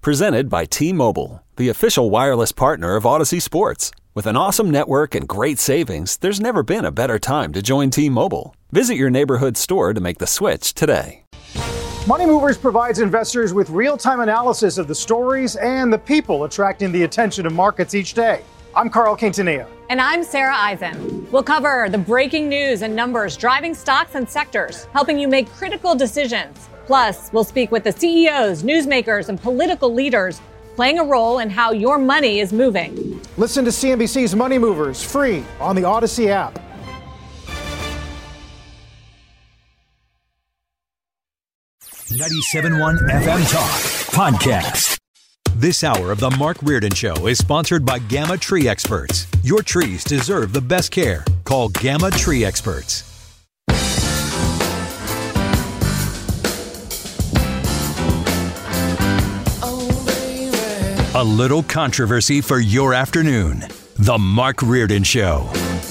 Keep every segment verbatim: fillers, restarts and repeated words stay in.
Presented by T-Mobile, the official wireless partner of Odyssey Sports. With an awesome network and great savings, there's never been a better time to join T-Mobile. Visit your neighborhood store to make the switch today. Money Movers provides investors with real-time analysis of the stories and the people attracting the attention of markets each day. I'm Carl Quintanilla. And I'm Sarah Eisen. We'll cover the breaking news and numbers driving stocks and sectors, helping you make critical decisions. Plus, we'll speak with the C E Os, newsmakers, and political leaders playing a role in how your money is moving. Listen to C N B C's Money Movers free on the Odyssey app. ninety-seven point one F M Talk Podcast. This hour of The Mark Reardon Show is sponsored by Gamma Tree Experts. Your trees deserve the best care. Call Gamma Tree Experts. A little controversy for your afternoon. The Mark Reardon Show.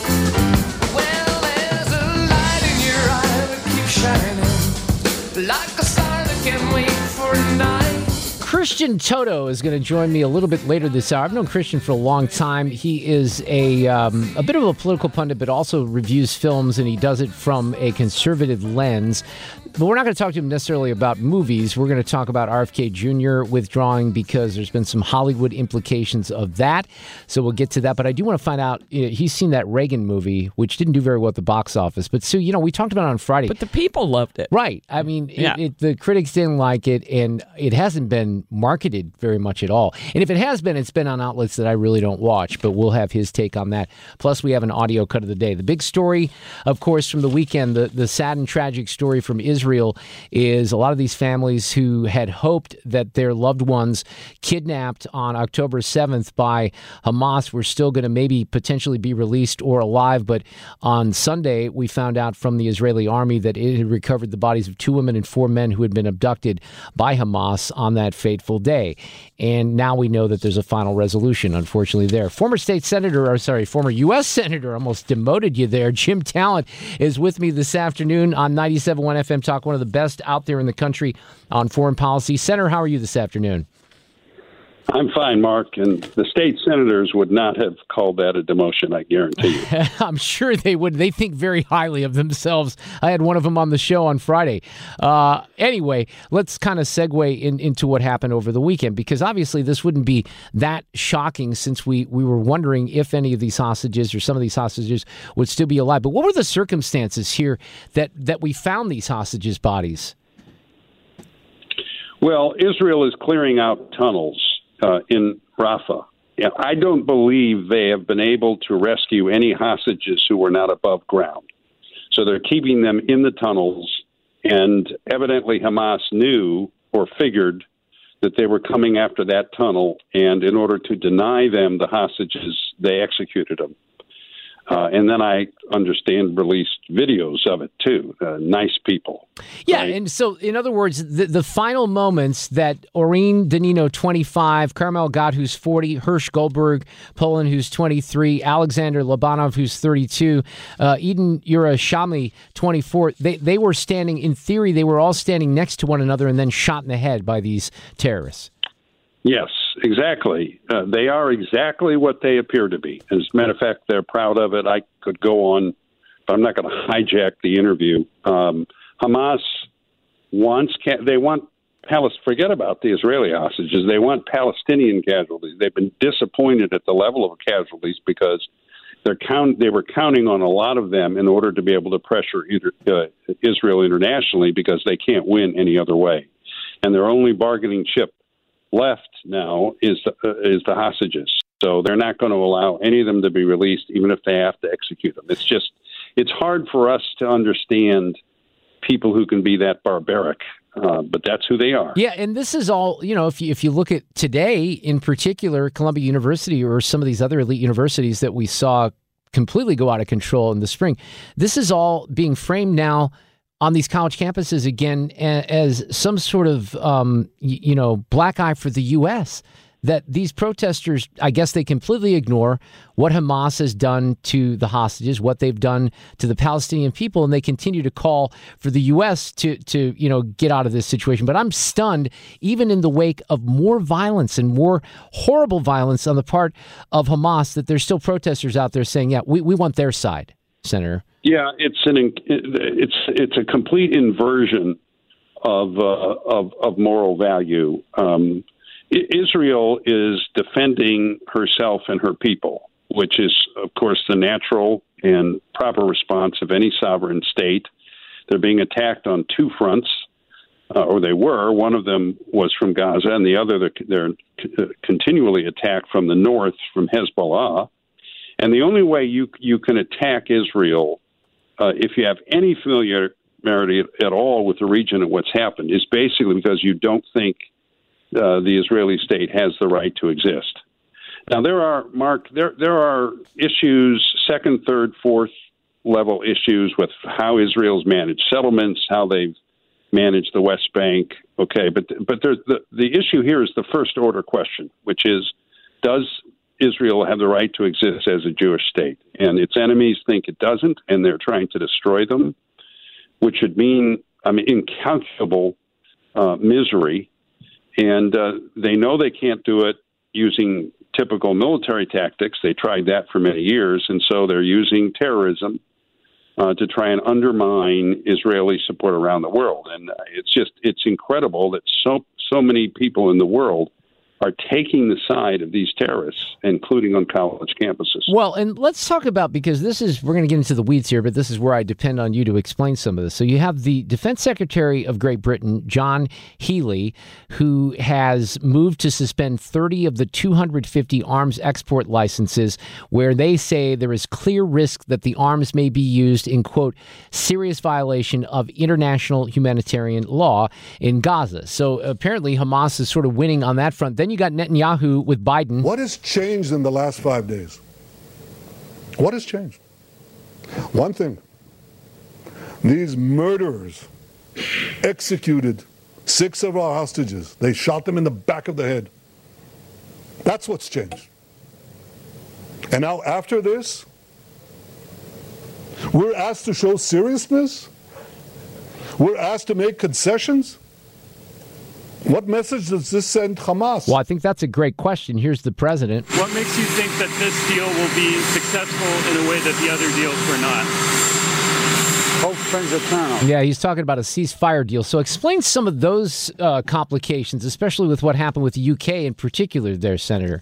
Well, there's a light in your eye that keeps shining, like a star that can't wait for a night. Christian Toto is going to join me a little bit later this hour. I've known Christian for a long time. He is a um, a bit of a political pundit, but also reviews films, and he does it from a conservative lens. But we're not going to talk to him necessarily about movies. We're going to talk about R F K Junior withdrawing because there's been some Hollywood implications of that. So we'll get to that. But I do want to find out, you know, he's seen that Reagan movie, which didn't do very well at the box office. But Sue, you know, we talked about it on Friday. But the people loved it. Right. I mean, Yeah. it, it, the critics didn't like it, and it hasn't been marketed very much at all. And if it has been, it's been on outlets that I really don't watch. But we'll have his take on that. Plus, we have an audio cut of the day. The big story, of course, from the weekend, the, the sad and tragic story from Israel is a lot of these families who had hoped that their loved ones kidnapped on October seventh by Hamas were still going to maybe potentially be released or alive. But on Sunday, we found out from the Israeli army that it had recovered the bodies of two women and four men who had been abducted by Hamas on that fateful day. And now we know that there's a final resolution, unfortunately, there. Former state senator, or sorry, former U S senator, almost demoted you there, Jim Talent, is with me this afternoon on ninety-seven point one F M Talk, one of the best out there in the country on foreign policy. Senator, how are you this afternoon? I'm fine, Mark, and the state senators would not have called that a demotion, I guarantee you. I'm sure they would. They think very highly of themselves. I had one of them on the show on Friday. Uh, anyway, let's kind of segue in, into what happened over the weekend, because obviously this wouldn't be that shocking since we, we were wondering if any of these hostages or some of these hostages would still be alive. But what were the circumstances here that, that we found these hostages' bodies? Well, Israel is clearing out tunnels uh, in Rafah. Yeah, I don't believe they have been able to rescue any hostages who were not above ground. So they're keeping them in the tunnels, and evidently Hamas knew or figured that they were coming after that tunnel, and in order to deny them the hostages, they executed them. Uh, and then I understand released videos of it, too. Uh, nice people. Yeah, right? And so, in other words, the, the final moments that Oreen Danino, twenty-five, Carmel Gott, who's forty, Hirsch Goldberg, Poland, who's twenty-three, Alexander Labanov, who's thirty-two, uh, Eden Yerushalmi, twenty-four, they, they were standing, in theory, they were all standing next to one another and then shot in the head by these terrorists. Yes, exactly. Uh, they are exactly what they appear to be. As a matter of fact, they're proud of it. I could go on, but I'm not going to hijack the interview. Um, Hamas wants, they want Palestine, forget about the Israeli hostages. They want Palestinian casualties. They've been disappointed at the level of casualties because they're count, they were counting on a lot of them in order to be able to pressure uh, Israel internationally because they can't win any other way. And their only bargaining chip left now is the, uh, is the hostages. So they're not going to allow any of them to be released, even if they have to execute them. It's just, it's hard for us to understand people who can be that barbaric, uh, but that's who they are. Yeah, and this is all, you know, if you, if you look at today, in particular, Columbia University or some of these other elite universities that we saw completely go out of control in the spring, this is all being framed now on these college campuses again as some sort of, um, you know, black eye for the U S that these protesters, I guess they completely ignore what Hamas has done to the hostages, what they've done to the Palestinian people, and they continue to call for the U S to, to you know, get out of this situation. But I'm stunned, even in the wake of more violence and more horrible violence on the part of Hamas, that there's still protesters out there saying, yeah, we, we want their side, Senator. Yeah, it's an it's it's a complete inversion of uh, of, of moral value. Um, Israel is defending herself and her people, which is, of course, the natural and proper response of any sovereign state. They're being attacked on two fronts, uh, or they were. One of them was from Gaza, and the other they're, they're continually attacked from the north from Hezbollah. And the only way you you can attack Israel, uh, if you have any familiarity at all with the region and what's happened, is basically because you don't think uh, the Israeli state has the right to exist. Now, there are, Mark, there there are issues, second, third, fourth level issues with how Israel's managed settlements, how they've managed the West Bank. Okay, but but there's the, the issue here is the first order question, which is, does Israel have the right to exist as a Jewish state? And its enemies think it doesn't, and they're trying to destroy them, which would mean, I mean, incalculable uh, misery. And uh, they know they can't do it using typical military tactics. They tried that for many years, and so they're using terrorism uh, to try and undermine Israeli support around the world. And it's just, it's incredible that so so many people in the world are taking the side of these terrorists, including on college campuses. Well, and let's talk about, because this is, we're going to get into the weeds here, but this is where I depend on you to explain some of this. So you have the Defense Secretary of Great Britain, John Healey, who has moved to suspend thirty of the two hundred fifty arms export licenses where they say there is clear risk that the arms may be used in, quote, serious violation of international humanitarian law in Gaza. So apparently Hamas is sort of winning on that front. Then you got Netanyahu with Biden. What has changed in the last five days? What has changed? One thing. These murderers executed six of our hostages. They shot them in the back of the head. That's what's changed. And now after this, we're asked to show seriousness? We're asked to make concessions? What message does this send Hamas? Well, I think that's a great question. Here's the president. What makes you think that this deal will be successful in a way that the other deals were not? Hope springs eternal. Yeah, he's talking about a ceasefire deal. So explain some of those uh, complications, especially with what happened with the U K in particular there, Senator.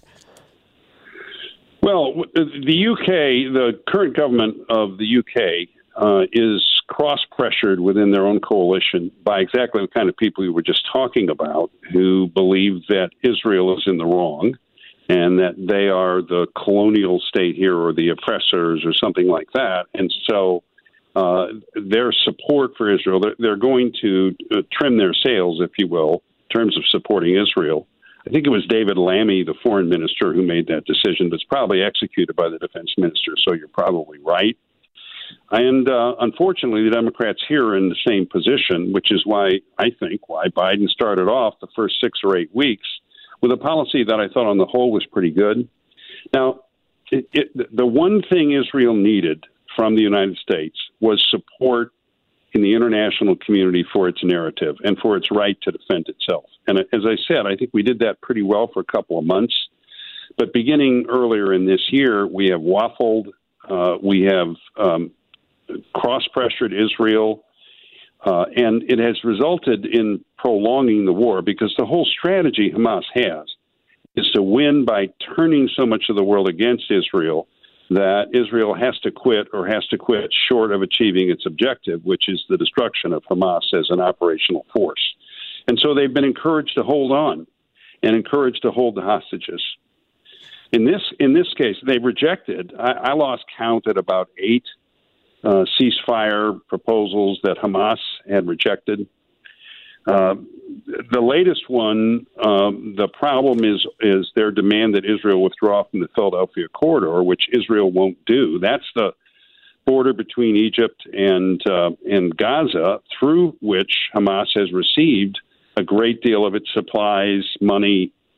Well, the U K, the current government of the U K uh, is cross-pressured within their own coalition by exactly the kind of people we were just talking about, who believe that Israel is in the wrong and that they are the colonial state here or the oppressors or something like that. And so uh, their support for Israel, they're, they're going to uh, trim their sails, if you will, in terms of supporting Israel. I think it was David Lammy, the foreign minister, who made that decision, but it's probably executed by the defense minister, so you're probably right. And uh, unfortunately, the Democrats here are in the same position, which is why I think why Biden started off the first six or eight weeks with a policy that I thought on the whole was pretty good. Now, it, it, the one thing Israel needed from the United States was support in the international community for its narrative and for its right to defend itself. And as I said, I think we did that pretty well for a couple of months. But beginning earlier in this year, we have waffled. Uh, we have um, cross-pressured Israel, uh, and it has resulted in prolonging the war because the whole strategy Hamas has is to win by turning so much of the world against Israel that Israel has to quit or has to quit short of achieving its objective, which is the destruction of Hamas as an operational force. And so they've been encouraged to hold on and encouraged to hold the hostages. In this in this case, they've rejected, I, I lost count at about eight uh, ceasefire proposals that Hamas had rejected. Uh, the latest one, um, the problem is is their demand that Israel withdraw from the Philadelphia corridor, which Israel won't do. That's the border between Egypt and uh, and Gaza, through which Hamas has received a great deal of its supplies, money,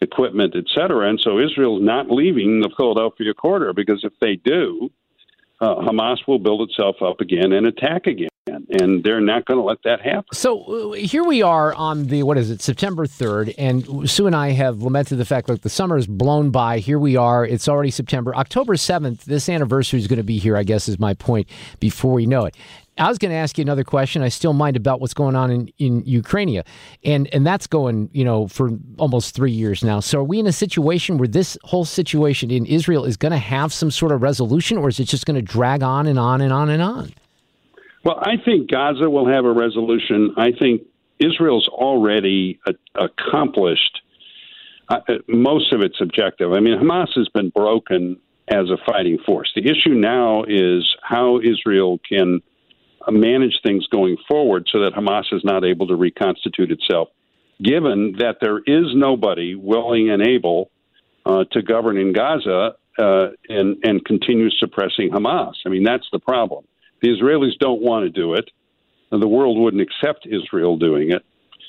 equipment, et cetera. And so Israel's not leaving the Philadelphia corridor, because if they do, uh, Hamas will build itself up again and attack again. And they're not going to let that happen. So uh, here we are on the, what is it, September third, and Sue and I have lamented the fact, like, the summer is blown by. Here we are. It's already September. October seventh, this anniversary is going to be here, I guess, is my point, before we know it. I was going to ask you another question. I still mind about what's going on in, in Ukraine, and and that's going, you know, for almost three years now. So are we in a situation where this whole situation in Israel is going to have some sort of resolution, or is it just going to drag on and on and on and on? Well, I think Gaza will have a resolution. I think Israel's already a, accomplished uh, most of its objective. I mean, Hamas has been broken as a fighting force. The issue now is how Israel can manage things going forward so that Hamas is not able to reconstitute itself, given that there is nobody willing and able uh, to govern in Gaza uh, and, and continue suppressing Hamas. I mean, that's the problem. The Israelis don't want to do it. The world wouldn't accept Israel doing it.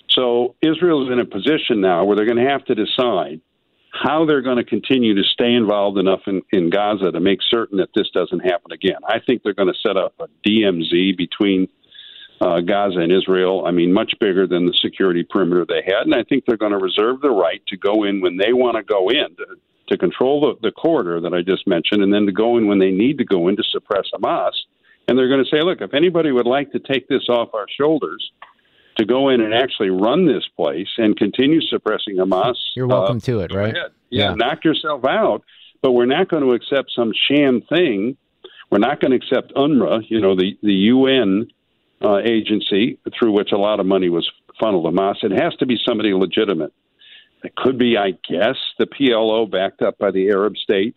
So Israel is in a position now where they're going to have to decide how they're going to continue to stay involved enough in, in Gaza to make certain that this doesn't happen again. I think they're going to set up a D M Z between uh, Gaza and Israel, I mean, much bigger than the security perimeter they had. And I think they're going to reserve the right to go in when they want to go in, to, to control the, the corridor that I just mentioned, and then to go in when they need to go in to suppress Hamas. And they're going to say, look, if anybody would like to take this off our shoulders, to go in and actually run this place and continue suppressing Hamas, you're welcome uh, to it, right? Yeah, yeah, knock yourself out. But we're not going to accept some sham thing. We're not going to accept UNRWA, you know, the, the U N uh, agency through which a lot of money was funneled to Hamas. It has to be somebody legitimate. It could be, I guess, the P L O backed up by the Arab states.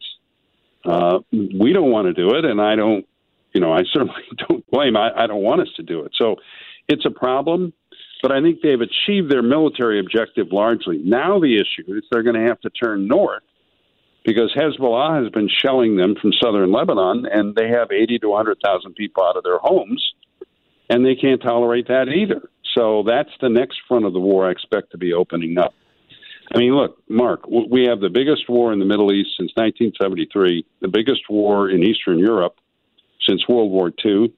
Uh, we don't want to do it, and I don't, you know, I certainly don't blame. I, I don't want us to do it. So it's a problem. But I think they've achieved their military objective largely. Now the issue is they're going to have to turn north, because Hezbollah has been shelling them from southern Lebanon, and they have eighty to one hundred thousand people out of their homes, and they can't tolerate that either. So that's the next front of the war I expect to be opening up. I mean, look, Mark, we have the biggest war in the Middle East since nineteen seventy-three, the biggest war in Eastern Europe since World War Two.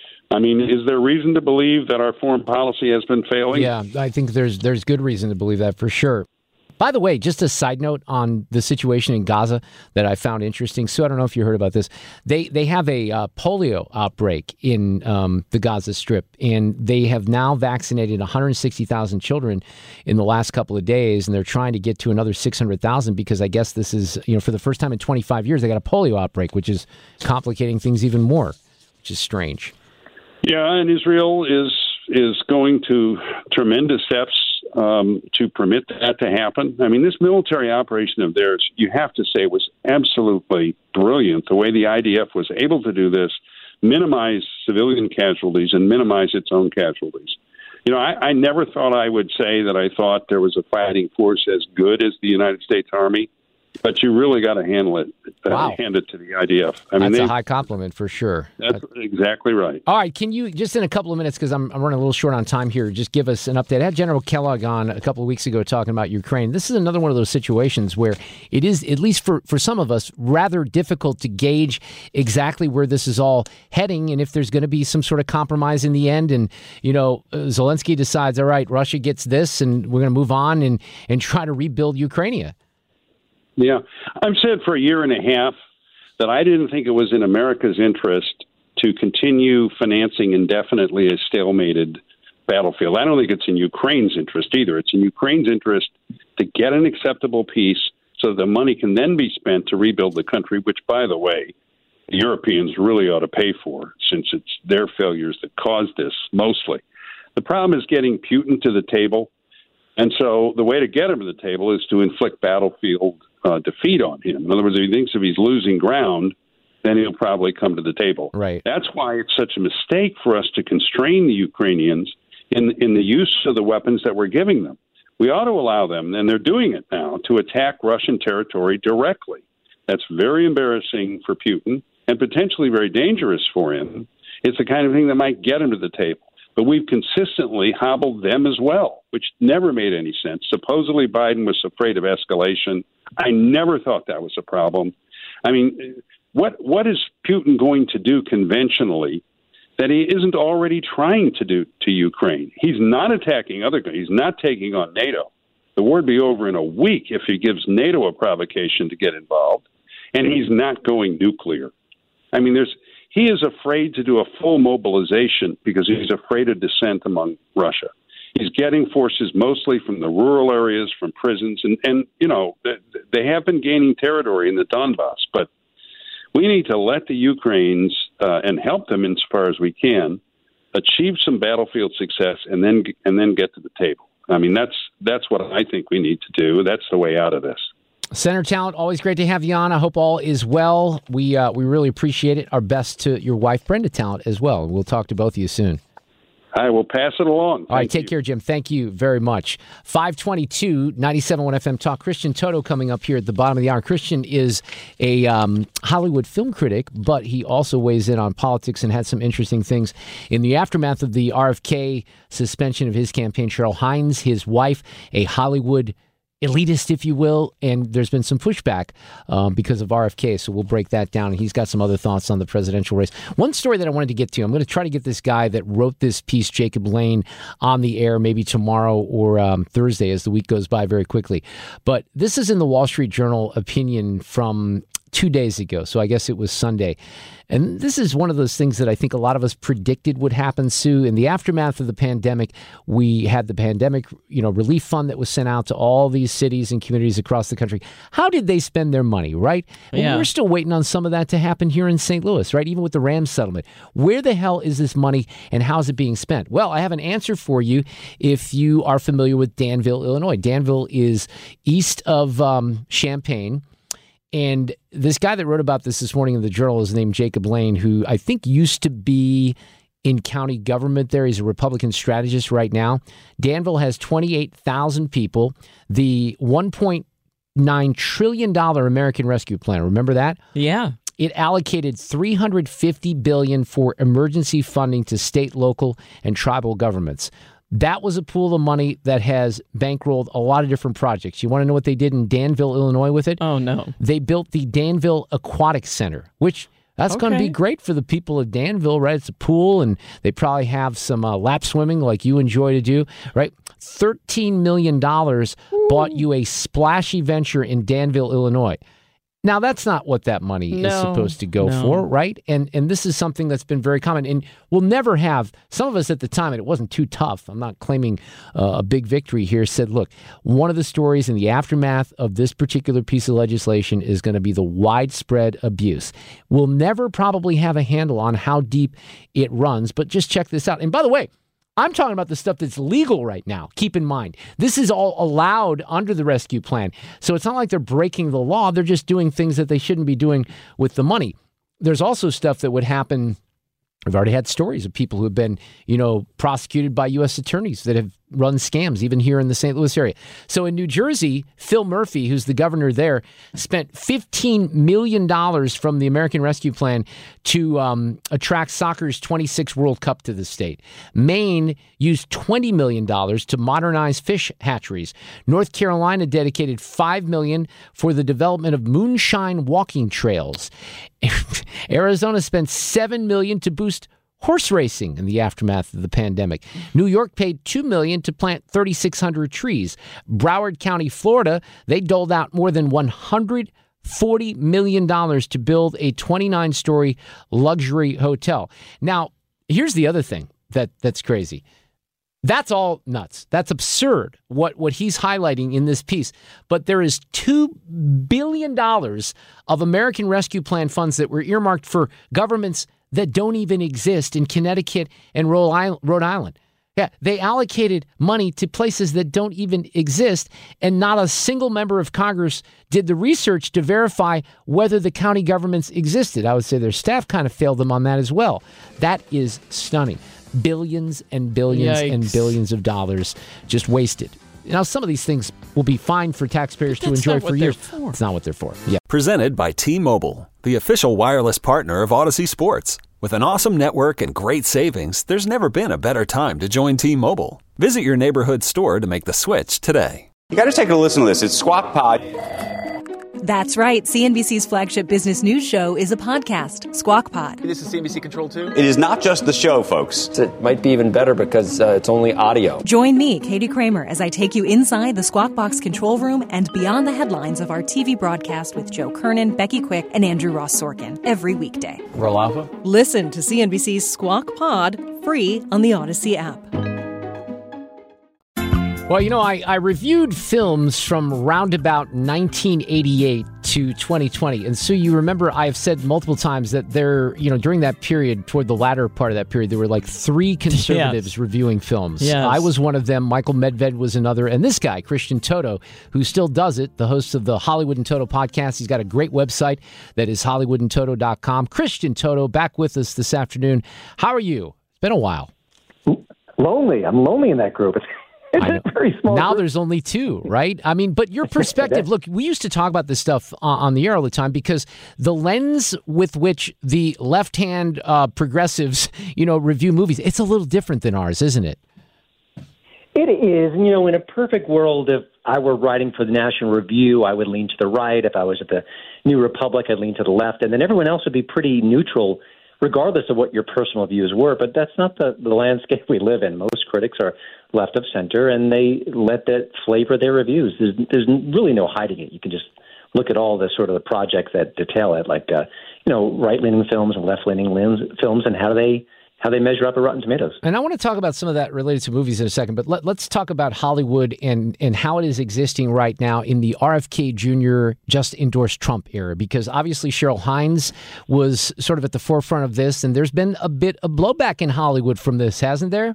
I mean, is there reason to believe that our foreign policy has been failing? Yeah, I think there's there's good reason to believe that for sure. By the way, just a side note on the situation in Gaza that I found interesting. Sue, I don't know if you heard about this. They they have a uh, polio outbreak in um, the Gaza Strip, and they have now vaccinated one hundred sixty thousand children in the last couple of days, and they're trying to get to another six hundred thousand because I guess this is, you know, for the first time in twenty-five years, they got a polio outbreak, which is complicating things even more, which is strange. Yeah, and Israel is is going to tremendous steps um, to permit that to happen. I mean, this military operation of theirs, you have to say, was absolutely brilliant. The way the I D F was able to do this, minimize civilian casualties and minimize its own casualties. You know, I, I never thought I would say that I thought there was a fighting force as good as the United States Army, but you really got to handle it, uh, wow. hand it to the I D F. I mean, that's they, a high compliment for sure. That's exactly right. All right, can you, just in a couple of minutes, because I'm, I'm running a little short on time here, just give us an update. I had General Kellogg on a couple of weeks ago talking about Ukraine. This is another one of those situations where it is, at least for, for some of us, rather difficult to gauge exactly where this is all heading and if there's going to be some sort of compromise in the end. And, you know, Zelensky decides, all right, Russia gets this and we're going to move on and, and try to rebuild Ukraine. Yeah, I've said for a year and a half that I didn't think it was in America's interest to continue financing indefinitely a stalemated battlefield. I don't think it's in Ukraine's interest either. It's in Ukraine's interest to get an acceptable peace so the money can then be spent to rebuild the country, which, by the way, the Europeans really ought to pay for, since it's their failures that caused this mostly. The problem is getting Putin to the table. And so the way to get him to the table is to inflict battlefield uh, defeat on him. In other words, if he thinks if he's losing ground, then he'll probably come to the table. Right. That's why it's such a mistake for us to constrain the Ukrainians in in the use of the weapons that we're giving them. We ought to allow them, and they're doing it now, to attack Russian territory directly. That's very embarrassing for Putin and potentially very dangerous for him. It's the kind of thing that might get him to the table. But we've consistently hobbled them as well, which never made any sense. Supposedly Biden was afraid of escalation. I never thought that was a problem. I mean, what what is Putin going to do conventionally that he isn't already trying to do to Ukraine? He's not attacking other countries. He's not taking on NATO. The war would be over in a week if he gives NATO a provocation to get involved, and he's not going nuclear. I mean, there's he is afraid to do a full mobilization because he's afraid of dissent among Russia. He's getting forces mostly from the rural areas, from prisons, and, and you know, they have been gaining territory in the Donbass, but we need to let the Ukrainians uh, and help them insofar as we can achieve some battlefield success and then and then get to the table. I mean, that's that's what I think we need to do. That's the way out of this. Senator Talent, always great to have you on. I hope all is well. We uh, we really appreciate it. Our best to your wife, Brenda Talent, as well. We'll talk to both of you soon. I will pass it along. Thank all right, take you. care, Jim. Thank you very much. five twenty-two, ninety-seven point one F M Talk. Christian Toto coming up here at the bottom of the hour. Christian is a um, Hollywood film critic, but he also weighs in on politics and had some interesting things in the aftermath of the R F K suspension of his campaign. Cheryl Hines, his wife, a Hollywood elitist, if you will, and there's been some pushback um, because of R F K, so we'll break that down, and he's got some other thoughts on the presidential race. One story that I wanted to get to, I'm going to try to get this guy that wrote this piece, Jacob Lane, on the air maybe tomorrow or um, Thursday as the week goes by very quickly. But this is in the Wall Street Journal opinion from two days ago, so I guess it was Sunday. And this is one of those things that I think a lot of us predicted would happen, Sue. In the aftermath of the pandemic, we had the pandemic, you know, relief fund that was sent out to all these cities and communities across the country. How did they spend their money, right? And yeah. we're still waiting on some of that to happen here in Saint Louis, right? Even with the Rams settlement. Where the hell is this money and how is it being spent? Well, I have an answer for you if you are familiar with Danville, Illinois. Danville is east of um, Champaign. And this guy that wrote about this this morning in the Journal is named Jacob Lane, who I think used to be in county government there. He's a Republican strategist right now. Danville has twenty-eight thousand people. The one point nine trillion dollars American Rescue Plan, remember that? Yeah. It allocated three hundred fifty billion dollars for emergency funding to state, local, and tribal governments. That was a pool of money that has bankrolled a lot of different projects. You want to know what they did in Danville, Illinois with it? Oh, no. They built the Danville Aquatic Center, which that's Okay. going to be great for the people of Danville, right? It's a pool, and they probably have some uh, lap swimming like you enjoy to do, right? thirteen million dollars bought you a splashy venture in Danville, Illinois. Now, that's not what that money No, is supposed to go no. for, right? And and this is something that's been very common. And we'll never have, some of us at the time, and it wasn't too tough, I'm not claiming uh, a big victory here, said, look, one of the stories in the aftermath of this particular piece of legislation is going to be the widespread abuse. We'll never probably have a handle on how deep it runs, but just check this out. And by the way, I'm talking about the stuff that's legal right now. Keep in mind, this is all allowed under the rescue plan. So it's not like they're breaking the law. They're just doing things that they shouldn't be doing with the money. There's also stuff that would happen. We've already had stories of people who have been, you know, prosecuted by U S attorneys that have run scams, even here in the Saint Louis area. So in New Jersey, Phil Murphy, who's the governor there, spent fifteen million dollars from the American Rescue Plan to um, attract soccer's twenty-sixth World Cup to the state. Maine used twenty million dollars to modernize fish hatcheries. North Carolina dedicated five million dollars for the development of moonshine walking trails. Arizona spent seven million dollars to boost horse racing in the aftermath of the pandemic. New York paid two million dollars to plant thirty-six hundred trees. Broward County, Florida, they doled out more than one hundred forty million dollars to build a twenty-nine story luxury hotel. Now, here's the other thing that, that's crazy. That's all nuts. That's absurd, what, what he's highlighting in this piece. But there is two billion dollars of American Rescue Plan funds that were earmarked for governments that don't even exist in Connecticut and Rhode Island. Yeah, they allocated money to places that don't even exist, and not a single member of Congress did the research to verify whether the county governments existed. I would say their staff kind of failed them on that as well. That is stunning. Billions and billions Yikes. and billions of dollars just wasted. Now, some of these things will be fine for taxpayers to That's enjoy not for what years. they're for. It's not what they're for. Yeah. Presented by T-Mobile, the official wireless partner of Odyssey Sports. With an awesome network and great savings, there's never been a better time to join T-Mobile. Visit your neighborhood store to make the switch today. You got to take a listen to this. It's Squawk Pod. That's right. C N B C's flagship business news show is a podcast, Squawk Pod. This is C N B C Control too? It is not just the show, folks. It might be even better because uh, it's only audio. Join me, Katie Kramer, as I take you inside the Squawk Box control room and beyond the headlines of our T V broadcast with Joe Kernan, Becky Quick, and Andrew Ross Sorkin every weekday. Roll Alpha? Listen to C N B C's Squawk Pod free on the Odyssey app. Well, you know, I, I reviewed films from roundabout nineteen eighty-eight to twenty twenty. And so you remember I have said multiple times that there, you know, during that period, toward the latter part of that period, there were like three conservatives yes. reviewing films. Yes. I was one of them. Michael Medved was another. And this guy, Christian Toto, who still does it, the host of the Hollywood and Toto podcast. He's got a great website that is hollywood and toto dot com. Christian Toto, back with us this afternoon. How are you? It's been a while. Lonely. I'm lonely in that group. It's It's a very small now group. There's only two, right? I mean, but your perspective, look, we used to talk about this stuff on, on the air all the time because the lens with which the left-hand uh, progressives, you know, review movies, it's a little different than ours, isn't it? It is. And, you know, in a perfect world, if I were writing for the National Review, I would lean to the right. If I was at the New Republic, I'd lean to the left. And then everyone else would be pretty neutral, regardless of what your personal views were. But that's not the, the landscape we live in. Most critics are left of center, and they let that flavor their reviews. There's, there's really no hiding it. You can just look at all the sort of the projects that detail it, like, uh, you know, right-leaning films and left-leaning films, and how they how they measure up at Rotten Tomatoes. And I want to talk about some of that related to movies in a second, but let, let's talk about Hollywood and, and how it is existing right now in the R F K Junior just endorsed Trump era, because obviously Cheryl Hines was sort of at the forefront of this, and there's been a bit of blowback in Hollywood from this, hasn't there?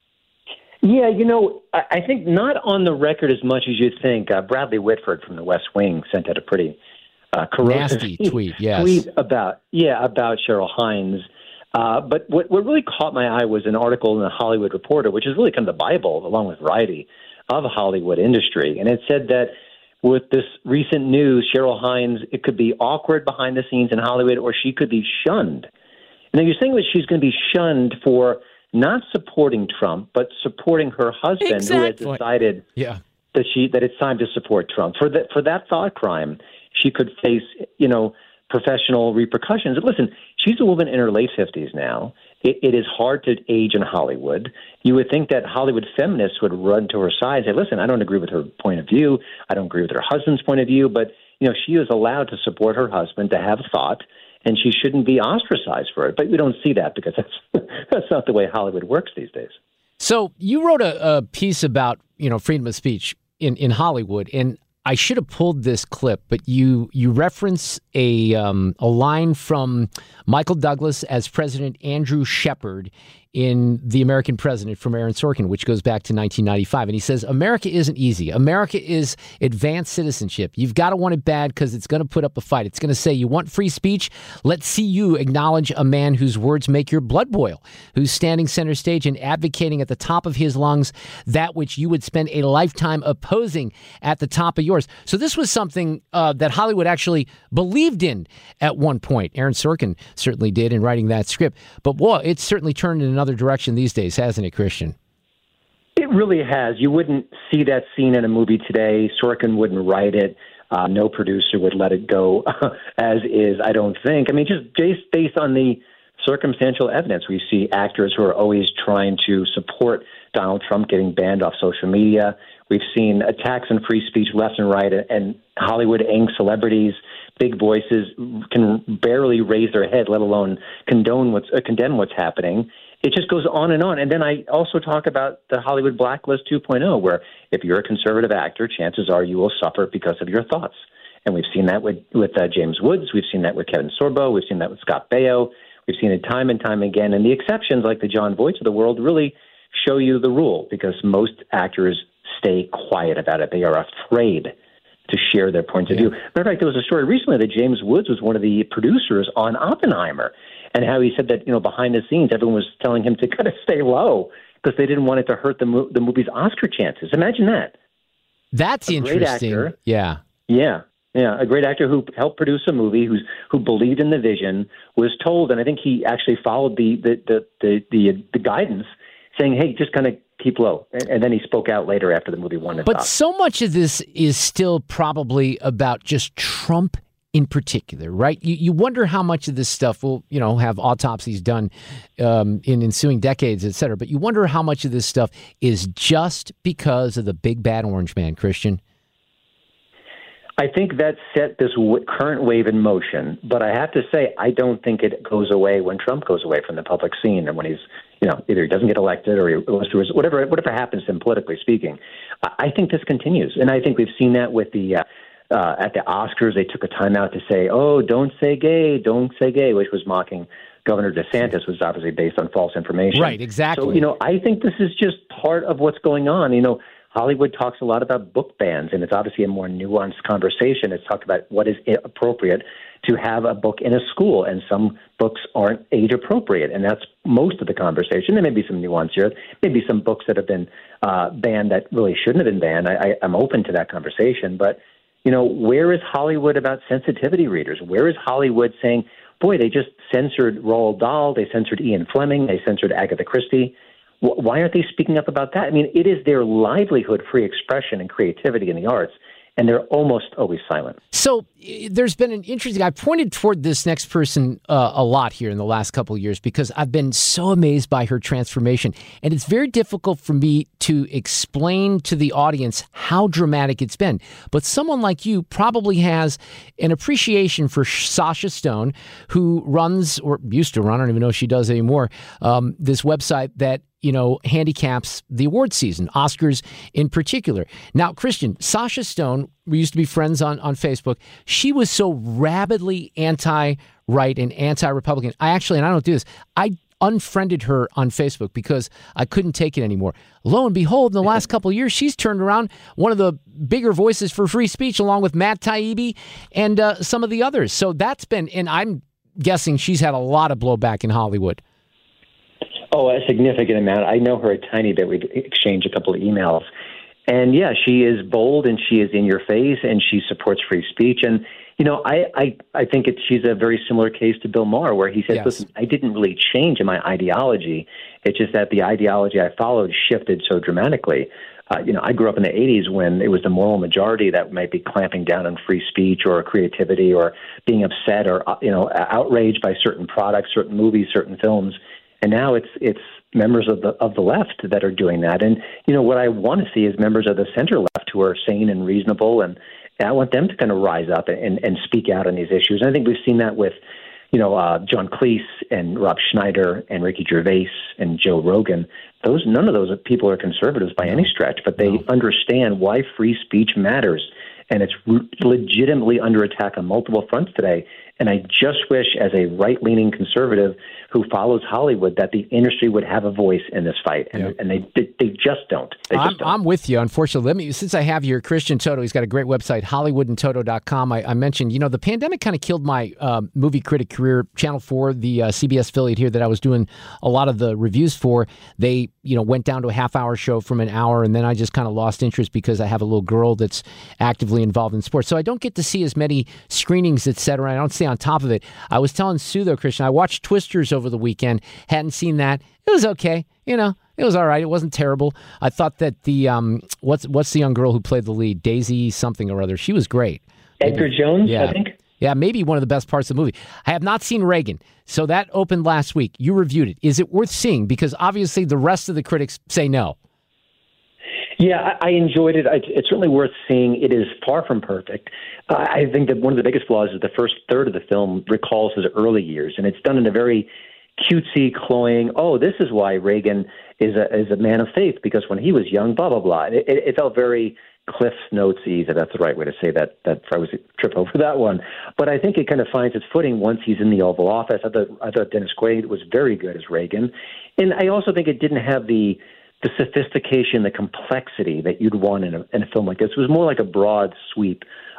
Yeah, you know, I think not on the record as much as you think. Uh, Bradley Whitford from The West Wing sent out a pretty uh, corrosive nasty tweet, yes. tweet about, yeah, about Cheryl Hines. Uh, but what, what really caught my eye was an article in the Hollywood Reporter, which is really kind of the Bible, along with Variety, of the Hollywood industry. And it said that with this recent news, Cheryl Hines, it could be awkward behind the scenes in Hollywood, or she could be shunned. And then you're saying that she's going to be shunned for not supporting Trump, but supporting her husband, exactly. who has decided yeah. that she that it's time to support Trump. For that for that thought crime, she could face, you know, professional repercussions. And listen, she's a woman in her late fifties now. It, it is hard to age in Hollywood. You would think that Hollywood feminists would run to her side and say, listen, I don't agree with her point of view. I don't agree with her husband's point of view. But, you know, she is allowed to support her husband, to have thought, and she shouldn't be ostracized for it. But we don't see that because that's that's not the way Hollywood works these days. So you wrote a, a piece about, you know, freedom of speech in, in Hollywood, and I should have pulled this clip, but you you reference a um, a line from Michael Douglas as President Andrew Shepard in The American President from Aaron Sorkin, which goes back to nineteen ninety-five. And he says, America isn't easy. America is advanced citizenship. You've got to want it bad because it's going to put up a fight. It's going to say, you want free speech? Let's see you acknowledge a man whose words make your blood boil, who's standing center stage and advocating at the top of his lungs that which you would spend a lifetime opposing at the top of yours. So this was something uh, that Hollywood actually believed in at one point. Aaron Sorkin certainly did in writing that script. But, boy, it's certainly turned in another direction these days, hasn't it, Christian? It really has. You wouldn't see that scene in a movie today. Sorkin wouldn't write it. Uh, no producer would let it go as is, I don't think. I mean, just based on the circumstantial evidence, we see actors who are always trying to support Donald Trump getting banned off social media. We've seen attacks on free speech left and right, and Hollywood-ing celebrities, big voices, can barely raise their head, let alone condone what's uh, condemn what's happening. It just goes on and on. And then I also talk about the Hollywood Blacklist two point oh, where if you're a conservative actor, chances are you will suffer because of your thoughts. And we've seen that with, with uh, James Woods. We've seen that with Kevin Sorbo. We've seen that with Scott Baio. We've seen it time and time again. And the exceptions, like the Jon Voights of the world, really show you the rule, because most actors stay quiet about it. They are afraid to share their points yeah. of view. Matter of fact, there was a story recently that James Woods was one of the producers on Oppenheimer, and how he said that, you know, behind the scenes, everyone was telling him to kind of stay low because they didn't want it to hurt the, mo- the movie's Oscar chances. Imagine that. That's a interesting. Great actor, yeah. Yeah. Yeah, a great actor who helped produce a movie, who's who believed in the vision, was told, and I think he actually followed the the the the, the, the guidance, saying, "Hey, just kind of keep low." And, and then he spoke out later after the movie won. But so much of this is still probably about just Trump in particular, right? You you wonder how much of this stuff will, you know, have autopsies done um, in ensuing decades, et cetera. But you wonder how much of this stuff is just because of the big bad orange man, Christian. I think that set this w- current wave in motion, but I have to say, I don't think it goes away when Trump goes away from the public scene, and when he's, you know, either he doesn't get elected or he goes through his, whatever, whatever happens to him politically speaking. I, I think this continues, and I think we've seen that with the uh, uh, at the Oscars. They took a time out to say, "Oh, don't say gay, don't say gay," which was mocking Governor DeSantis, was obviously based on false information. Right, exactly. So, you know, I think this is just part of what's going on. You know, Hollywood talks a lot about book bans, and it's obviously a more nuanced conversation. It's talked about what is appropriate to have a book in a school, and some books aren't age appropriate, and that's most of the conversation. There may be some nuance here. Maybe some books that have been uh, banned that really shouldn't have been banned. I, I, I'm open to that conversation, but you know, where is Hollywood about sensitivity readers? Where is Hollywood saying, boy, they just censored Roald Dahl, they censored Ian Fleming, they censored Agatha Christie? Why aren't they speaking up about that? I mean, it is their livelihood, free expression and creativity in the arts, and they're almost always silent. So there's been an interesting, I've pointed toward this next person uh, a lot here in the last couple of years because I've been so amazed by her transformation. And it's very difficult for me to explain to the audience how dramatic it's been. But someone like you probably has an appreciation for Sasha Stone, who runs, or used to run, I don't even know if she does anymore, um, this website that you know, handicaps the award season, Oscars in particular. Now, Christian, Sasha Stone, we used to be friends on, on Facebook. She was so rabidly anti-right and anti-Republican. I actually, and I don't do this, I unfriended her on Facebook because I couldn't take it anymore. Lo and behold, in the last couple of years, she's turned around one of the bigger voices for free speech, along with Matt Taibbi and uh, some of the others. So that's been, and I'm guessing she's had a lot of blowback in Hollywood. Oh, a significant amount. I know her a tiny bit. We've exchanged a couple of emails. And, yeah, she is bold and she is in your face and she supports free speech. And, you know, I, I, I think it, she's a very similar case to Bill Maher, where he says, yes. listen, I didn't really change in my ideology. It's just that the ideology I followed shifted so dramatically. Uh, you know, I grew up in the eighties when it was the moral majority that might be clamping down on free speech or creativity or being upset or, you know, outraged by certain products, certain movies, certain films. And now it's it's members of the of the left that are doing that. And, you know, what I want to see is members of the center left who are sane and reasonable. And, and I want them to kind of rise up and, and speak out on these issues. And I think we've seen that with, you know, uh, John Cleese and Rob Schneider and Ricky Gervais and Joe Rogan. Those none of those people are conservatives by any stretch, but they no. understand why free speech matters. And it's re- legitimately under attack on multiple fronts today. And I just wish, as a right-leaning conservative who follows Hollywood, that the industry would have a voice in this fight, and, yep. and they, they they just don't. They just I'm, don't. I'm with you. Unfortunately, let me since I have here Christian Toto. He's got a great website, Hollywood and Toto dot com. I, I mentioned, you know, the pandemic kind of killed my uh, movie critic career. Channel four, the uh, C B S affiliate here that I was doing a lot of the reviews for, they you know went down to a half-hour show from an hour, and then I just kind of lost interest because I have a little girl that's actively involved in sports, so I don't get to see as many screenings, et cetera. I don't stay on top of it. I was telling Sue, though, Christian, I watched Twisters over the weekend. Hadn't seen that. It was okay. You know, it was all right. It wasn't terrible. I thought that the, um, what's what's the young girl who played the lead? Daisy something or other. She was great. Edgar maybe, Jones, yeah. I think. Yeah, maybe one of the best parts of the movie. I have not seen Reagan, so that opened last week. You reviewed it. Is it worth seeing? Because obviously the rest of the critics say no. Yeah, I enjoyed it. It's certainly worth seeing. It is far from perfect. I think that one of the biggest flaws is the first third of the film recalls his early years, and it's done in a very cutesy, cloying, oh, this is why Reagan is a is a man of faith, because when he was young, blah, blah, blah. It, it felt very Cliff Notes-y, if that's the right way to say that. That I was trip over that one. But I think it kind of finds its footing once he's in the Oval Office. I thought, I thought Dennis Quaid was very good as Reagan. And I also think it didn't have the the sophistication, the complexity that you'd want in a, in a film like this. It was more like a broad sweep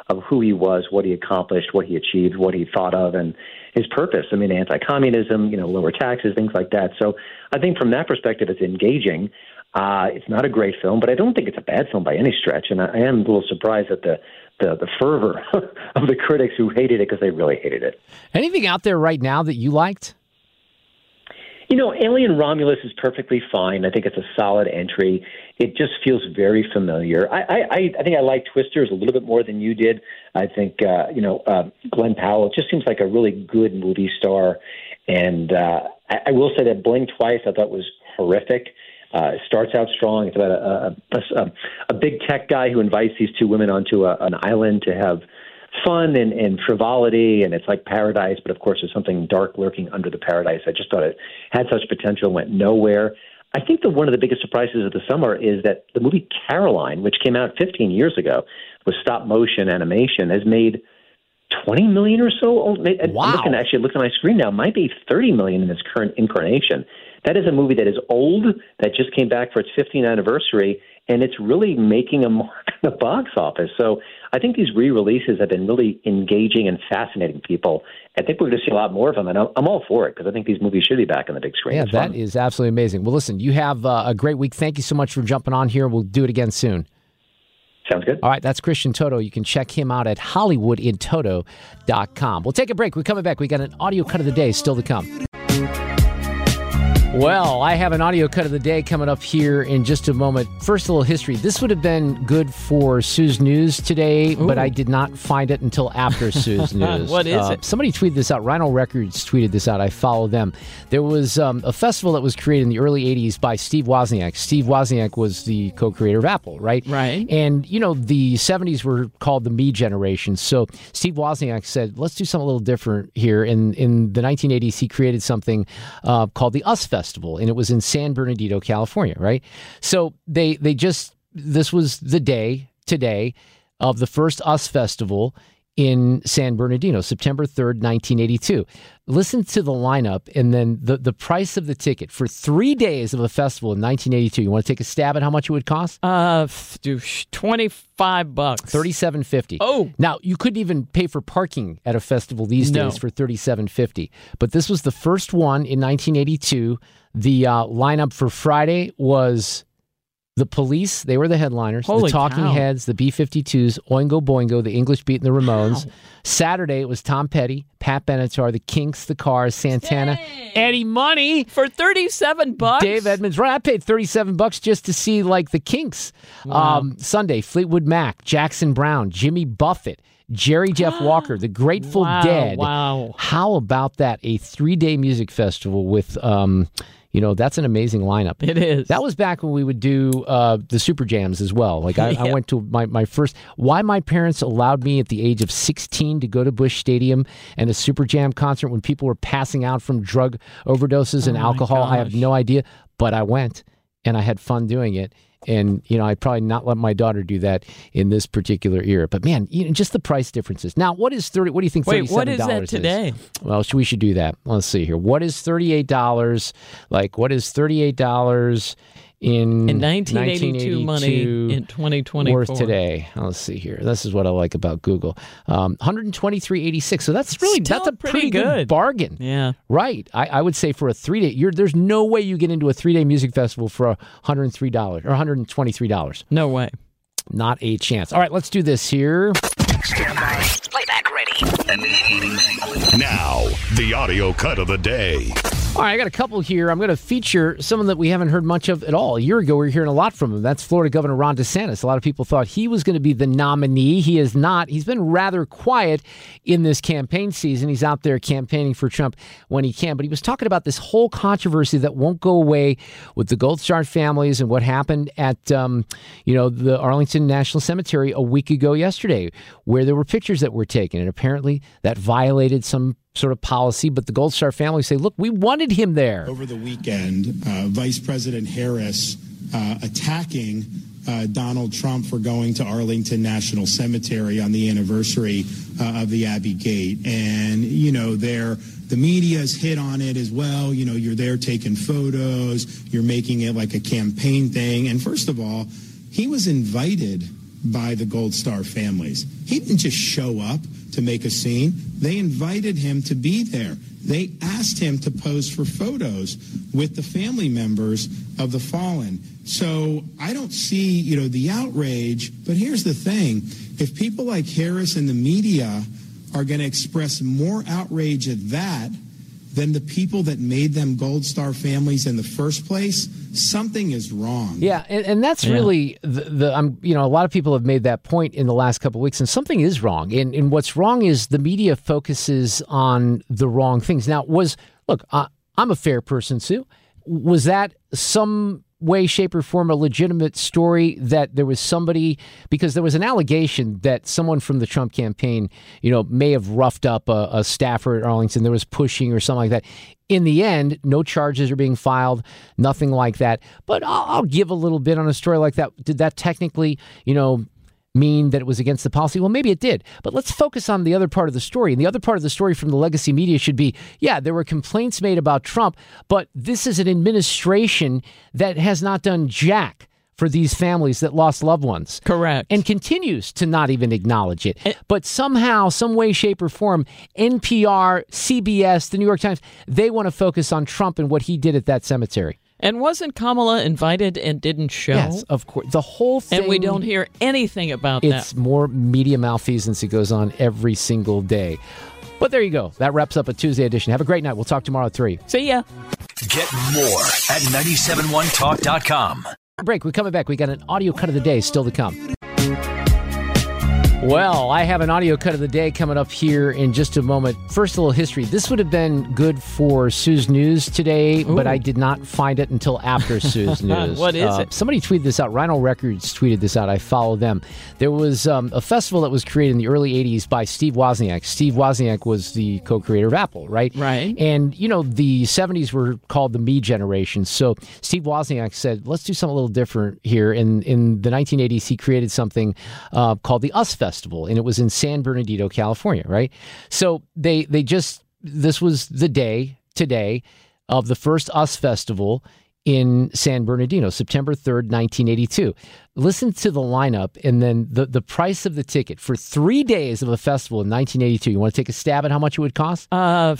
of who he was, what he accomplished, what he achieved, what he thought of, and his purpose. I mean, anti-communism, you know, lower taxes, things like that. So I think from that perspective, it's engaging. Uh, it's not a great film, but I don't think it's a bad film by any stretch. And I, I am a little surprised at the the, the fervor of the critics who hated it because they really hated it. Anything out there right now that you liked? You know, Alien Romulus is perfectly fine. I think it's a solid entry. It just feels very familiar. I, I, I think I like Twisters a little bit more than you did. I think, uh, you know, uh, Glenn Powell just seems like a really good movie star. And uh, I, I will say that Blink Twice I thought was horrific. Uh, it starts out strong. It's about a, a, a, a big tech guy who invites these two women onto a, an island to have fun and, and frivolity, and it's like paradise, but of course there's something dark lurking under the paradise. I just thought it had such potential, went nowhere. I think that one of the biggest surprises of the summer is that the movie Caroline, which came out fifteen years ago, with stop motion animation, has made twenty million or so. Wow. I'm looking, actually looking at my screen now, it might be thirty million in its current incarnation. That is a movie that is old, that just came back for its fifteenth anniversary, and it's really making a mark in the box office. So I think these re-releases have been really engaging and fascinating people. I think we're going to see a lot more of them, and I'm all for it because I think these movies should be back on the big screen. Yeah, it's that fun. is absolutely amazing. Well, listen, you have uh, a great week. Thank you so much for jumping on here. We'll do it again soon. Sounds good. All right, that's Christian Toto. You can check him out at hollywood in toto dot com. We'll take a break. We're coming back. We got an audio cut of the day still to come. Well, I have an audio cut of the day coming up here in just a moment. First, a little history. This would have been good for Sue's News today, Ooh. but I did not find it until after Sue's News. What is uh, it? Somebody tweeted this out. Rhino Records tweeted this out. I follow them. There was um, a festival that was created in the early eighties by Steve Wozniak. Steve Wozniak was the co-creator of Apple, right? Right. And, you know, the seventies were called the Me generation. So Steve Wozniak said, let's do something a little different here. In, in the nineteen eighties, he created something uh, called the US Festival. And it was in San Bernardino, California, right? So they they just, this was the day, today, of the first US Festival in San Bernardino, September third, nineteen eighty-two. Listen to the lineup and then the, the price of the ticket for three days of a festival in nineteen eighty-two. You want to take a stab at how much it would cost? Uh, twenty-five bucks. thirty-seven fifty. Oh. Now, you couldn't even pay for parking at a festival these No. days for thirty-seven fifty. But this was the first one in nineteen eighty-two. The uh, lineup for Friday was The Police. They were the headliners. Holy the Talking cow. Heads, the B fifty-twos, Oingo Boingo, the English Beat, and the Ramones. Wow. Saturday, it was Tom Petty, Pat Benatar, the Kinks, the Cars, Santana, Dang. Eddie Money. For thirty-seven bucks? Dave Edmunds. Right, I paid thirty-seven bucks just to see, like, the Kinks. Wow. Um, Sunday, Fleetwood Mac, Jackson Brown, Jimmy Buffett, Jerry Jeff Walker, the Grateful Wow, Dead. wow. How about that? A three-day music festival with, um, you know, that's an amazing lineup. It is. That was back when we would do uh, the Super Jams as well. Like I, Yeah. I went to my, my first, why my parents allowed me at the age of sixteen to go to Busch Stadium and a Super Jam concert when people were passing out from drug overdoses and Oh, my alcohol, I have gosh. no idea. But I went and I had fun doing it. And, you know, I'd probably not let my daughter do that in this particular era. But, man, you know, just the price differences. Now, what is thirty? What do you think Wait, thirty-seven what dollars is that today? Well, we should do that. Let's see here. What is thirty-eight dollars? Like, what is thirty-eight dollars in, In nineteen eighty-two money in twenty twenty-four. worth today? Let's see here. This is what I like about Google. Um, one twenty-three eighty-six. So that's really Still that's a pretty pretty good. good. bargain. Yeah. Right. I, I would say for a three-day, you're, there's no way you get into a three-day music festival for one hundred three dollars or one hundred twenty-three dollars. No way. Not a chance. All right, let's do this here. Stand by. Playback ready. Now, the audio cut of the day. All right, I got a couple here. I'm going to feature someone that we haven't heard much of at all. A year ago, we were hearing a lot from him. That's Florida Governor Ron DeSantis. A lot of people thought he was going to be the nominee. He is not. He's been rather quiet in this campaign season. He's out there campaigning for Trump when he can. But he was talking about this whole controversy that won't go away with the Gold Star families and what happened at, um, you know, the Arlington National Cemetery a week ago yesterday, where there were pictures that were taken. And apparently that violated some sort of policy, but the Gold Star family say, look, we wanted him there. Over the weekend, uh, Vice President Harris uh, attacking uh, Donald Trump for going to Arlington National Cemetery on the anniversary uh, of the Abbey Gate. And, you know, they're, the media's hit on it as well. You know, you're there taking photos, you're making it like a campaign thing. And first of all, he was invited by the Gold Star families. He didn't just show up to make a scene. They invited him to be there. They asked him to pose for photos with the family members of the fallen. So I don't see, you know, the outrage. But here's the thing. If people like Harris and the media are going to express more outrage at that than the people that made them Gold Star families in the first place, something is wrong. Yeah, and, and that's yeah. really the, the I'm you know a lot of people have made that point in the last couple of weeks, and something is wrong. And, and what's wrong is the media focuses on the wrong things. Now, was look, uh, I'm a fair person, Sue. Was that some way, shape, or form a legitimate story that there was somebody, because there was an allegation that someone from the Trump campaign, you know, may have roughed up a, a staffer at Arlington. There was pushing or something like that. In the end, no charges are being filed, nothing like that. But I'll, I'll give a little bit on a story like that. Did that technically, you know, mean that it was against the policy? Well, maybe it did. But let's focus on the other part of the story. And the other part of the story from the legacy media should be, yeah, there were complaints made about Trump, but this is an administration that has not done jack for these families that lost loved ones. Correct. And continues to not even acknowledge it. it. But somehow, some way, shape, or form, N P R, C B S, the New York Times, they want to focus on Trump and what he did at that cemetery. And wasn't Kamala invited and didn't show? Yes, of course. The whole thing. And we don't hear anything about it's that. It's more media malfeasance that goes on every single day. But there you go. That wraps up a Tuesday edition. Have a great night. We'll talk tomorrow at three. See ya. Get more at nine seven one talk dot com. Break. We're coming back. We got an audio cut of the day still to come. Well, I have an audio cut of the day coming up here in just a moment. First, a little history. This would have been good for Sue's News today, Ooh. but I did not find it until after Sue's News. What is uh, it? Somebody tweeted this out. Rhino Records tweeted this out. I follow them. There was um, a festival that was created in the early eighties by Steve Wozniak. Steve Wozniak was the co-creator of Apple, right? Right. And, you know, the seventies were called the me generation. So Steve Wozniak said, let's do something a little different here. And in the nineteen eighties, he created something uh, called the US Festival. And it was in San Bernardino, California, right? So they they just, this was the day today of the first US Festival in San Bernardino, September third, nineteen eighty-two. Listen to the lineup and then the, the price of the ticket for three days of a festival in nineteen eighty-two. You want to take a stab at how much it would cost? Uh,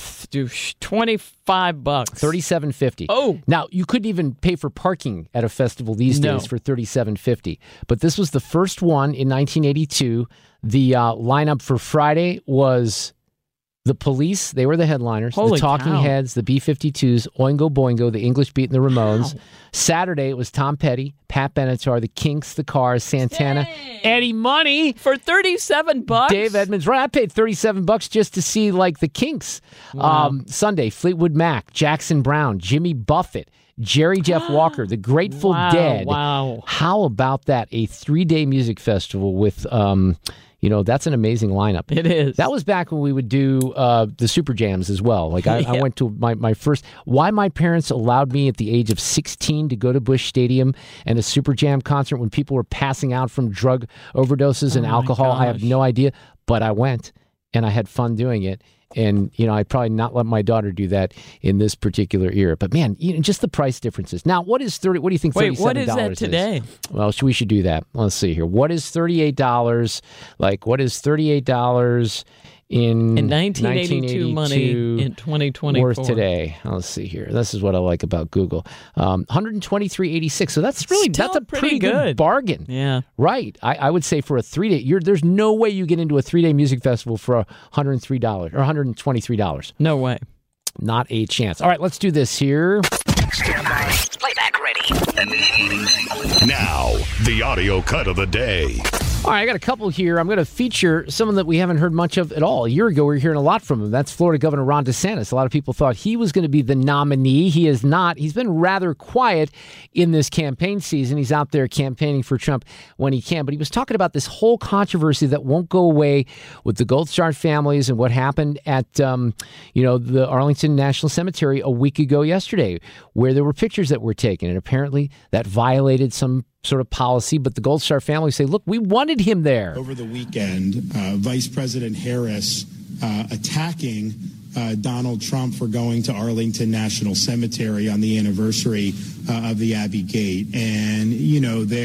twenty-five bucks. thirty-seven fifty. Oh. Now, you couldn't even pay for parking at a festival these no. days for thirty-seven fifty. But this was the first one in nineteen eighty-two. The uh, lineup for Friday was The Police. They were the headliners. Holy the Talking cow. Heads, the B fifty-twos, Oingo Boingo, the English Beat, and the Ramones. Wow. Saturday, it was Tom Petty, Pat Benatar, the Kinks, the Cars, Santana, Dang. Eddie Money. For thirty-seven bucks? Dave Edmunds. Right, I paid thirty-seven bucks just to see, like, the Kinks. Wow. Um, Sunday, Fleetwood Mac, Jackson Brown, Jimmy Buffett, Jerry Jeff Walker, the Grateful wow, Dead. Wow. How about that? A three-day music festival with... Um, You know, that's an amazing lineup. It is. That was back when we would do uh, the Super Jams as well. Like, I, yeah. I went to my, my first... Why my parents allowed me at the age of sixteen to go to Busch Stadium and a Super Jam concert when people were passing out from drug overdoses oh and alcohol, I have no idea. But I went, and I had fun doing it. And, you know, I'd probably not let my daughter do that in this particular era. But, man, you know, just the price differences. Now, what is thirty? What do you think Wait, thirty-seven dollars what is that today? Is? Well, we should do that. Let's see here. What is thirty-eight dollars? Like, what is thirty-eight dollars in, in nineteen eighty-two money in twenty twenty-four? Worth today. Let's see here. This is what I like about Google. Um, one hundred twenty-three eighty-six. So that's really Still that's a pretty pretty good. good bargain. Yeah. Right. I, I would say for a three-day, you're, there's no way you get into a three-day music festival for one hundred three dollars or one hundred twenty-three dollars. No way. Not a chance. All right, let's do this here. Stand by. Playback ready. Now, the audio cut of the day. All right, I got a couple here. I'm going to feature someone that we haven't heard much of at all. A year ago, we were hearing a lot from him. That's Florida Governor Ron DeSantis. A lot of people thought he was going to be the nominee. He is not. He's been rather quiet in this campaign season. He's out there campaigning for Trump when he can. But he was talking about this whole controversy that won't go away with the Gold Star families and what happened at, um, you know, the Arlington National Cemetery a week ago yesterday, where there were pictures that were taken. And apparently that violated some sort of policy, but the Gold Star family say, look, we wanted him there. Over the weekend, uh, Vice President Harris uh, attacking uh, Donald Trump for going to Arlington National Cemetery on the anniversary uh, of the Abbey Gate. And, you know, they're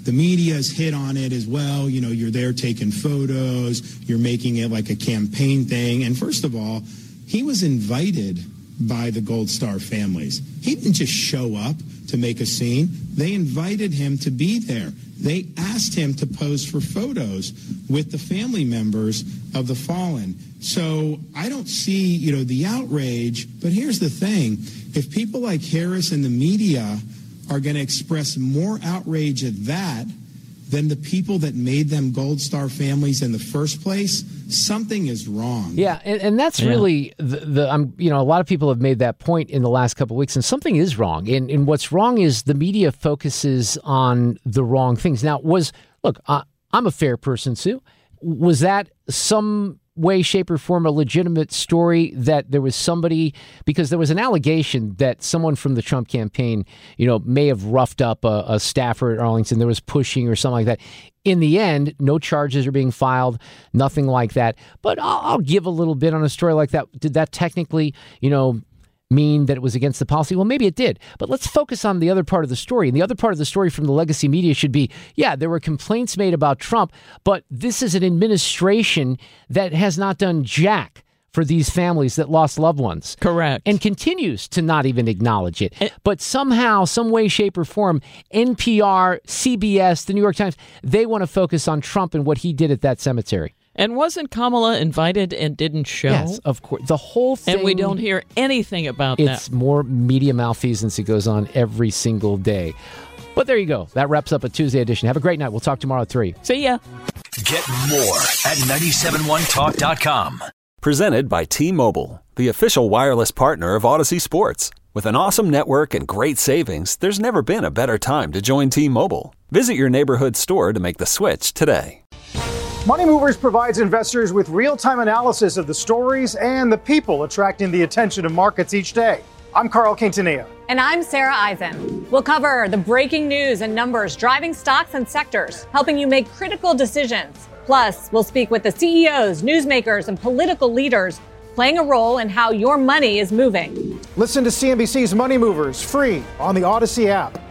the media's hit on it as well. You know, you're there taking photos, you're making it like a campaign thing. And first of all, he was invited by the Gold Star families. He didn't just show up to make a scene. They invited him to be there. They asked him to pose for photos with the family members of the fallen. So I don't see, you know, the outrage. But here's the thing. If people like Harris and the media are going to express more outrage at that than the people that made them Gold Star families in the first place, something is wrong. Yeah, and, and that's yeah. really the, the I'm you know a lot of people have made that point in the last couple of weeks, and something is wrong. And, and what's wrong is the media focuses on the wrong things. Now, was look, uh, I'm a fair person, Sue. Was that some way, shape, or form a legitimate story that there was somebody, because there was an allegation that someone from the Trump campaign, you know, may have roughed up a, a staffer at Arlington. There was pushing or something like that. In the end, no charges are being filed, nothing like that. But I'll, I'll give a little bit on a story like that. Did that technically, you know, mean that it was against the policy? Well, maybe it did. But let's focus on the other part of the story. And the other part of the story from the legacy media should be, yeah, there were complaints made about Trump, but this is an administration that has not done jack for these families that lost loved ones. Correct. And continues to not even acknowledge it. it. But somehow, some way, shape, or form, N P R, C B S, the New York Times, they want to focus on Trump and what he did at that cemetery. And wasn't Kamala invited and didn't show? Yes, of course. The whole thing. And we don't hear anything about it's that. It's more media malfeasance that goes on every single day. But there you go. That wraps up a Tuesday edition. Have a great night. We'll talk tomorrow at three. See ya. Get more at nine seven one talk dot com. Presented by T-Mobile, the official wireless partner of Odyssey Sports. With an awesome network and great savings, there's never been a better time to join T-Mobile. Visit your neighborhood store to make the switch today. Money Movers provides investors with real-time analysis of the stories and the people attracting the attention of markets each day. I'm Carl Quintanilla. And I'm Sarah Eisen. We'll cover the breaking news and numbers driving stocks and sectors, helping you make critical decisions. Plus, we'll speak with the C E Os, newsmakers, and political leaders playing a role in how your money is moving. Listen to C N B C's Money Movers free on the Odyssey app.